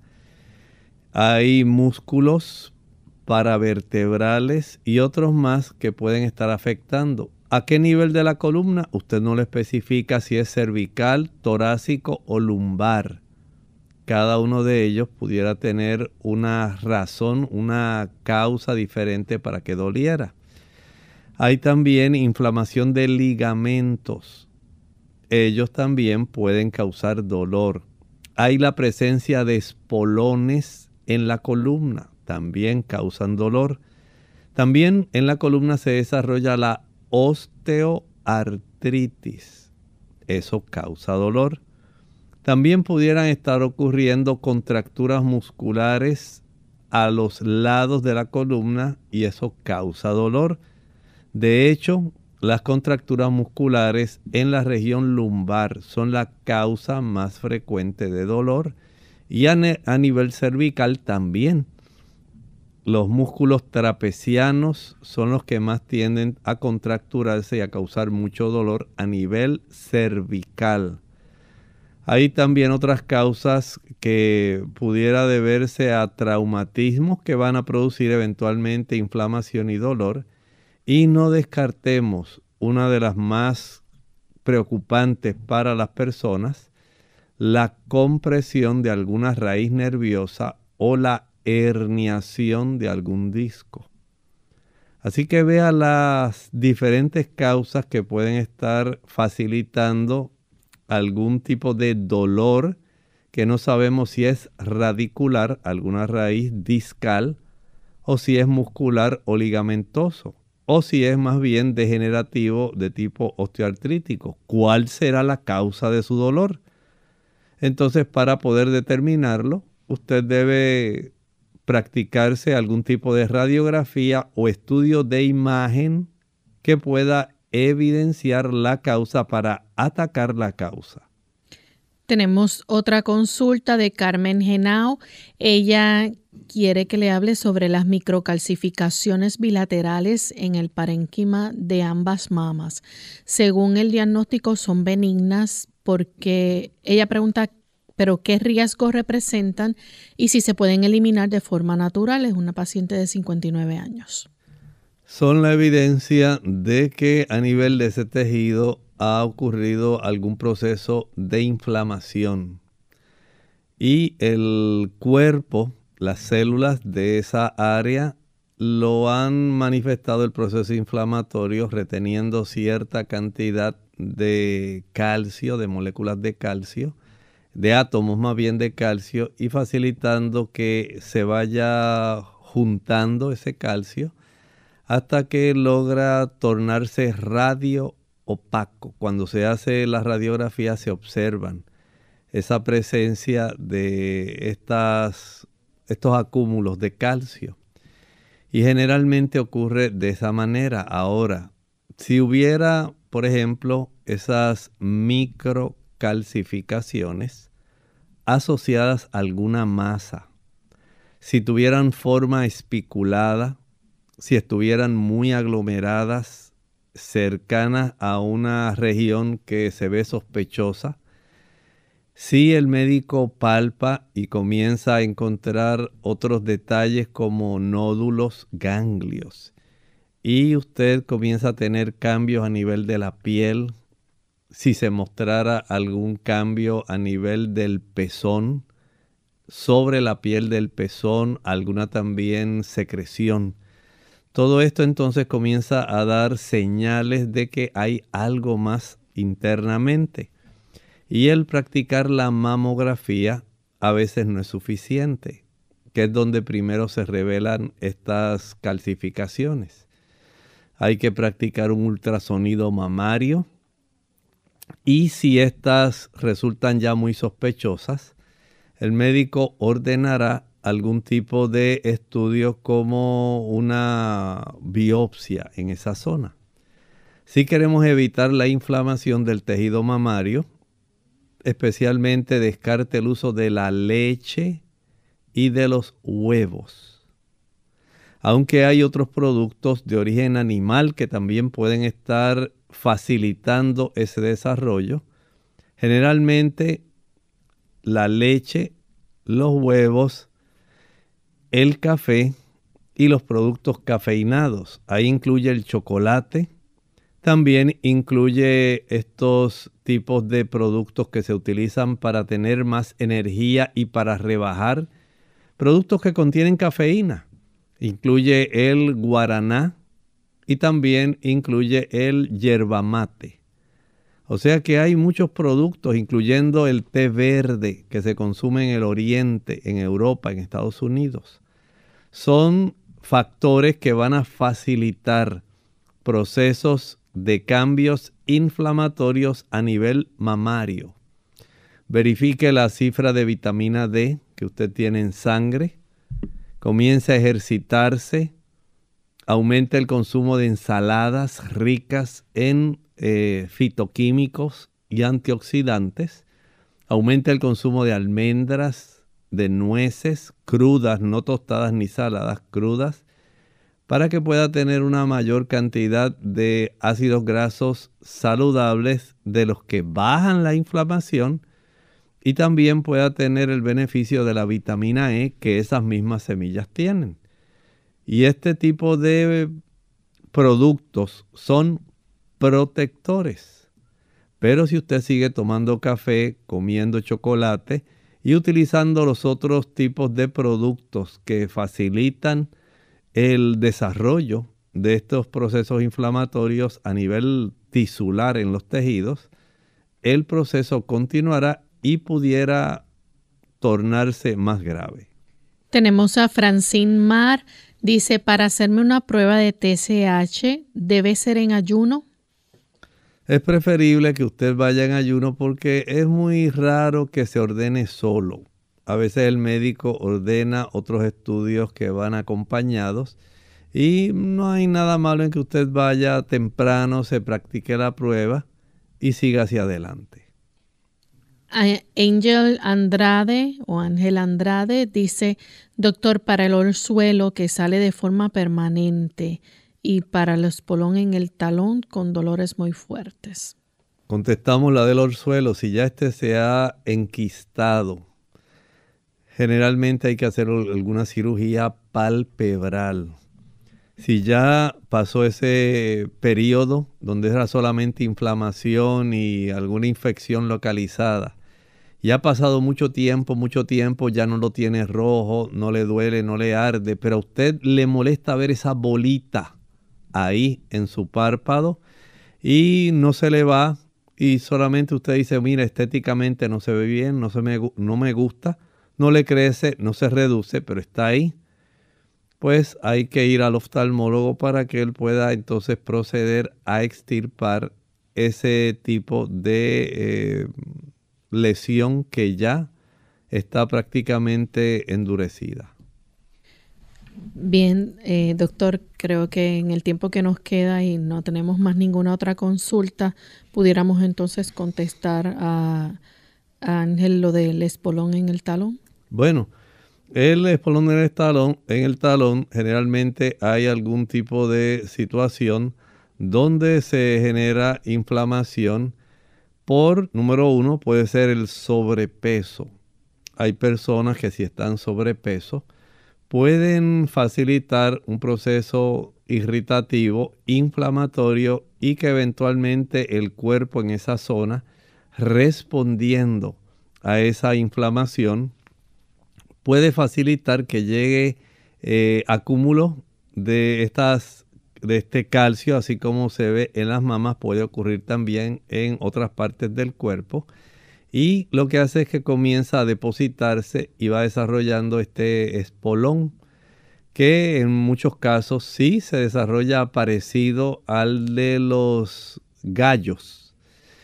Hay músculos paravertebrales y otros más que pueden estar afectando. ¿A qué nivel de la columna? Usted no le especifica si es cervical, torácico o lumbar. Cada uno de ellos pudiera tener una razón, una causa diferente para que doliera. Hay también inflamación de ligamentos. Ellos también pueden causar dolor. Hay la presencia de espolones en la columna. También causan dolor. También en la columna se desarrolla la osteoartritis. Eso causa dolor. También pudieran estar ocurriendo contracturas musculares a los lados de la columna y eso causa dolor. De hecho, las contracturas musculares en la región lumbar son la causa más frecuente de dolor y a, a nivel cervical también. Los músculos trapecianos son los que más tienden a contracturarse y a causar mucho dolor a nivel cervical. Hay también otras causas que pudiera deberse a traumatismos que van a producir eventualmente inflamación y dolor. Y no descartemos una de las más preocupantes para las personas, la compresión de alguna raíz nerviosa o la herniación de algún disco. Así que vea las diferentes causas que pueden estar facilitando algún tipo de dolor que no sabemos si es radicular, alguna raíz discal, o si es muscular o ligamentoso. o si es más bien degenerativo de tipo osteoartrítico. ¿Cuál será la causa de su dolor? Entonces, para poder determinarlo, usted debe practicarse algún tipo de radiografía o estudio de imagen que pueda evidenciar la causa para atacar la causa. Tenemos otra consulta de Carmen Genao. Ella quiere que le hable sobre las microcalcificaciones bilaterales en el parénquima de ambas mamas. Según el diagnóstico son benignas, porque ella pregunta, ¿pero qué riesgos representan y si se pueden eliminar de forma natural? Es una paciente de cincuenta y nueve años. Son la evidencia de que a nivel de ese tejido ha ocurrido algún proceso de inflamación y el cuerpo, las células de esa área lo han manifestado el proceso inflamatorio reteniendo cierta cantidad de calcio, de moléculas de calcio, de átomos más bien de calcio, y facilitando que se vaya juntando ese calcio hasta que logra tornarse radio opaco. Cuando se hace la radiografía se observan esa presencia de estas, estos acúmulos de calcio. Y generalmente ocurre de esa manera. Ahora, si hubiera, por ejemplo, esas microcalcificaciones asociadas a alguna masa, si tuvieran forma espiculada, si estuvieran muy aglomeradas, cercanas a una región que se ve sospechosa, si el médico palpa y comienza a encontrar otros detalles como nódulos, ganglios, y usted comienza a tener cambios a nivel de la piel, si se mostrara algún cambio a nivel del pezón, sobre la piel del pezón, alguna también secreción, todo esto entonces comienza a dar señales de que hay algo más internamente. Y el practicar la mamografía a veces no es suficiente, que es donde primero se revelan estas calcificaciones. Hay que practicar un ultrasonido mamario y si estas resultan ya muy sospechosas, el médico ordenará algún tipo de estudio como una biopsia en esa zona. Si queremos evitar la inflamación del tejido mamario, especialmente descarte el uso de la leche y de los huevos. Aunque hay otros productos de origen animal que también pueden estar facilitando ese desarrollo, generalmente la leche, los huevos, el café y los productos cafeinados. Ahí incluye el chocolate. También incluye estos tipos de productos que se utilizan para tener más energía y para rebajar. Productos que contienen cafeína. Incluye el guaraná y también incluye el yerba mate. O sea que hay muchos productos, incluyendo el té verde que se consume en el Oriente, en Europa, en Estados Unidos. Son factores que van a facilitar procesos de cambios inflamatorios a nivel mamario. Verifique la cifra de vitamina D que usted tiene en sangre. Comience a ejercitarse. Aumente el consumo de ensaladas ricas en eh, fitoquímicos y antioxidantes. Aumente el consumo de almendras, de nueces crudas, no tostadas ni saladas, crudas, para que pueda tener una mayor cantidad de ácidos grasos saludables de los que bajan la inflamación y también pueda tener el beneficio de la vitamina E que esas mismas semillas tienen. Y este tipo de productos son protectores. Pero si usted sigue tomando café, comiendo chocolate y utilizando los otros tipos de productos que facilitan el desarrollo de estos procesos inflamatorios a nivel tisular en los tejidos, el proceso continuará y pudiera tornarse más grave. Tenemos a Francine Mar Dice, para hacerme una prueba de T S H, ¿debe ser en ayuno? Es preferible que usted vaya en ayuno porque es muy raro que se ordene solo. A veces el médico ordena otros estudios que van acompañados y no hay nada malo en que usted vaya temprano, se practique la prueba y siga hacia adelante. Angel Andrade o Ángel Andrade dice, doctor, para el orzuelo que sale de forma permanente y para el espolón en el talón con dolores muy fuertes. Contestamos la del orzuelo. Si ya este se ha enquistado, generalmente hay que hacer alguna cirugía palpebral. Si ya pasó ese periodo donde era solamente inflamación y alguna infección localizada, y ha pasado mucho tiempo, mucho tiempo, ya no lo tiene rojo, no le duele, no le arde, pero a usted le molesta ver esa bolita ahí en su párpado y no se le va y solamente usted dice, mira, estéticamente no se ve bien, no, se me, no me gusta, no le crece, no se reduce, pero está ahí. Pues hay que ir al oftalmólogo para que él pueda entonces proceder a extirpar ese tipo de eh, lesión que ya está prácticamente endurecida. Bien, eh, doctor, creo que en el tiempo que nos queda y no tenemos más ninguna otra consulta, pudiéramos entonces contestar a, a Ángel lo del espolón en el talón. Bueno, el espolón en el talón, en el talón generalmente hay algún tipo de situación donde se genera inflamación por, número uno, puede ser el sobrepeso. Hay personas que si están sobrepeso pueden facilitar un proceso irritativo, inflamatorio y que eventualmente el cuerpo en esa zona, respondiendo a esa inflamación, puede facilitar que llegue eh, acúmulo de, estas, de este calcio, así como se ve en las mamas, puede ocurrir también en otras partes del cuerpo. Y lo que hace es que comienza a depositarse y va desarrollando este espolón, que en muchos casos sí se desarrolla parecido al de los gallos.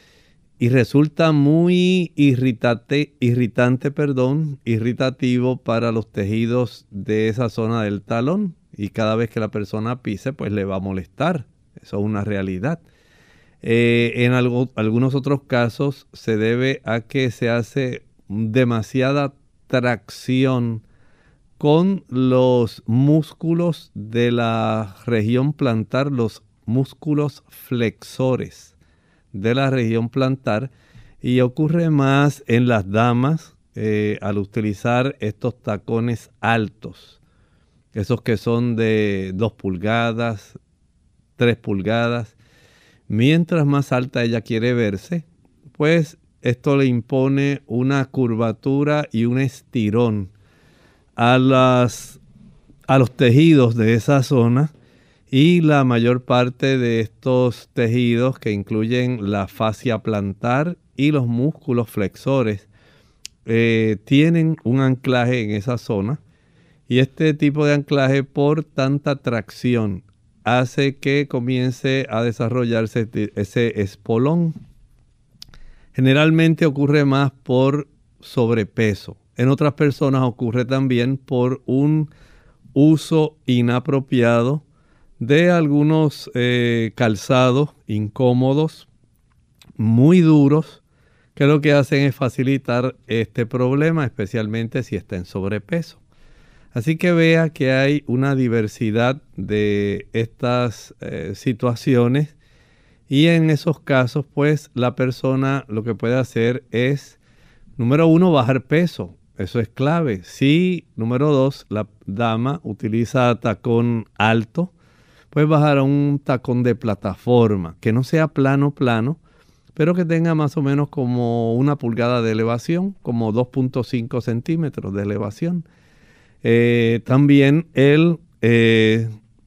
Y resulta muy irritante, irritante, perdón, irritativo para los tejidos de esa zona del talón. Y cada vez que la persona pise, pues le va a molestar. Eso es una realidad. Eh, en algo, algunos otros casos se debe a que se hace demasiada tracción con los músculos de la región plantar, los músculos flexores de la región plantar, y ocurre más en las damas eh, al utilizar estos tacones altos, esos que son de dos pulgadas, tres pulgadas. Mientras más alta ella quiere verse, pues esto le impone una curvatura y un estirón a, las, a los tejidos de esa zona, y la mayor parte de estos tejidos, que incluyen la fascia plantar y los músculos flexores, eh, tienen un anclaje en esa zona, y este tipo de anclaje, por tanta tracción, hace que comience a desarrollarse ese espolón. Generalmente ocurre más por sobrepeso. En otras personas ocurre también por un uso inapropiado de algunos eh, calzados incómodos, muy duros, que lo que hacen es facilitar este problema, especialmente si está en sobrepeso. Así que vea que hay una diversidad de estas eh, situaciones, y en esos casos pues la persona lo que puede hacer es, número uno, bajar peso. Eso es clave. Si, número dos, la dama utiliza tacón alto, pues bajar a un tacón de plataforma, que no sea plano plano, pero que tenga más o menos como una pulgada de elevación, como dos punto cinco centímetros de elevación. Eh, también el eh,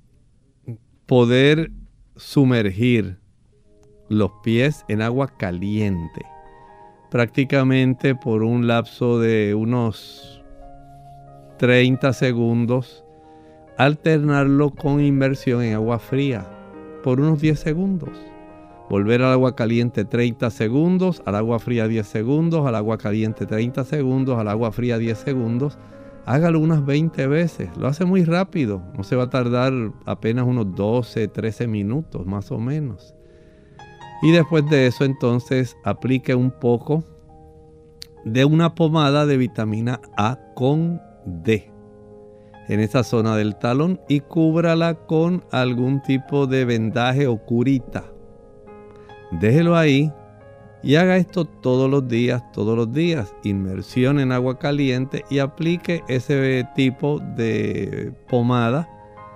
poder sumergir los pies en agua caliente, prácticamente por un lapso de unos treinta segundos alternarlo con inmersión en agua fría por unos diez segundos. Volver al agua caliente treinta segundos, al agua fría diez segundos, al agua caliente treinta segundos, al agua fría diez segundos. Hágalo unas veinte veces. Lo hace muy rápido. No se va a tardar apenas unos doce, trece minutos más o menos. Y después de eso entonces aplique un poco de una pomada de vitamina A con D en esa zona del talón y cúbrala con algún tipo de vendaje o curita. Déjelo ahí y haga esto todos los días, todos los días. Inmersión en agua caliente y aplique ese tipo de pomada.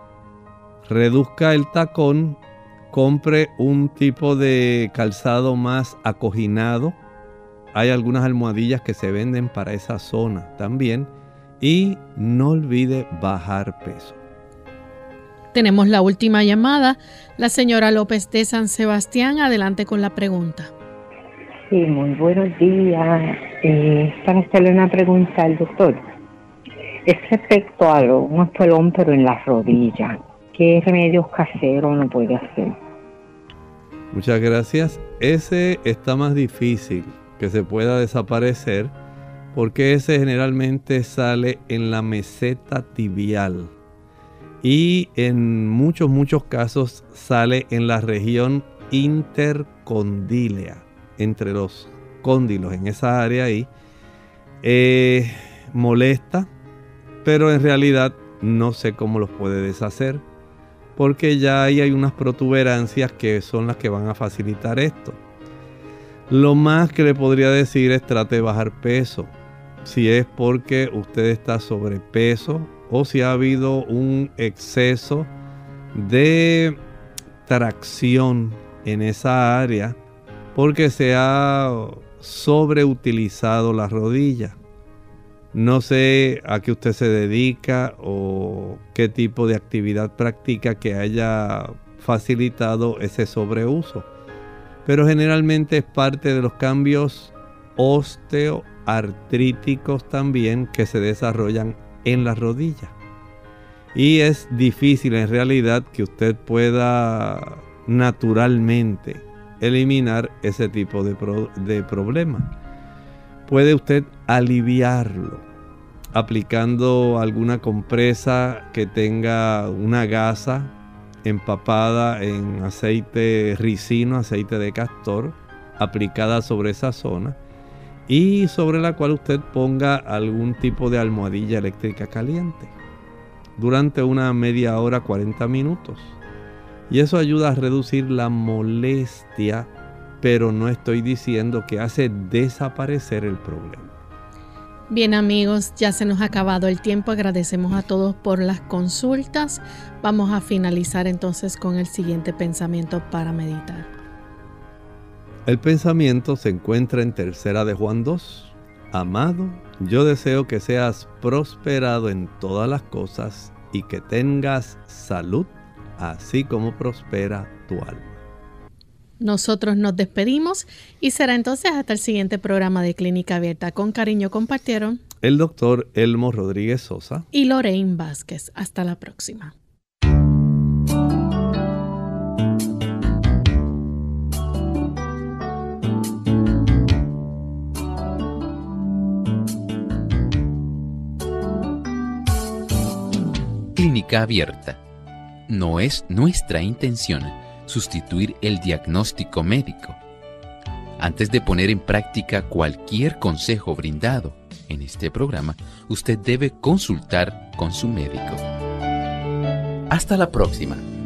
Reduzca el tacón, compre un tipo de calzado más acoginado. Hay algunas almohadillas que se venden para esa zona también. Y no olvide bajar peso. Tenemos la última llamada. La señora López de San Sebastián, adelante con la pregunta. Sí, muy buenos días. Eh, para hacerle una pregunta al doctor. Es respecto a lo, un espolón, pero en las rodillas. ¿Qué remedios caseros uno puede hacer? Muchas gracias. Ese está más difícil que se pueda desaparecer porque ese generalmente sale en la meseta tibial. Y en muchos, muchos casos sale en la región intercondílea, entre los cóndilos, en esa área ahí. Eh, molesta, pero en realidad no sé cómo los puede deshacer, porque ya ahí hay unas protuberancias que son las que van a facilitar esto. Lo más que le podría decir es trate de bajar peso. Si es porque usted está sobrepeso, o si ha habido un exceso de tracción en esa área porque se ha sobreutilizado la rodilla. No sé a qué usted se dedica o qué tipo de actividad practica que haya facilitado ese sobreuso, pero generalmente es parte de los cambios osteoartríticos también que se desarrollan en la rodilla. Y es difícil en realidad que usted pueda naturalmente eliminar ese tipo de, pro, de problema. Puede usted aliviarlo aplicando alguna compresa que tenga una gasa empapada en aceite ricino, aceite de castor, aplicada sobre esa zona, y sobre la cual usted ponga algún tipo de almohadilla eléctrica caliente durante una media hora, cuarenta minutos. Y eso ayuda a reducir la molestia, pero no estoy diciendo que hace desaparecer el problema. Bien amigos, ya se nos ha acabado el tiempo. Agradecemos a todos por las consultas. Vamos a finalizar entonces con el siguiente pensamiento para meditar. El pensamiento se encuentra en Tercera de Juan dos. Amado, yo deseo que seas prosperado en todas las cosas y que tengas salud, así como prospera tu alma. Nosotros nos despedimos y será entonces hasta el siguiente programa de Clínica Abierta. Con cariño compartieron el doctor Elmo Rodríguez Sosa y Lorraine Vázquez. Hasta la próxima. Clínica Abierta. No es nuestra intención sustituir el diagnóstico médico. Antes de poner en práctica cualquier consejo brindado en este programa, usted debe consultar con su médico. Hasta la próxima.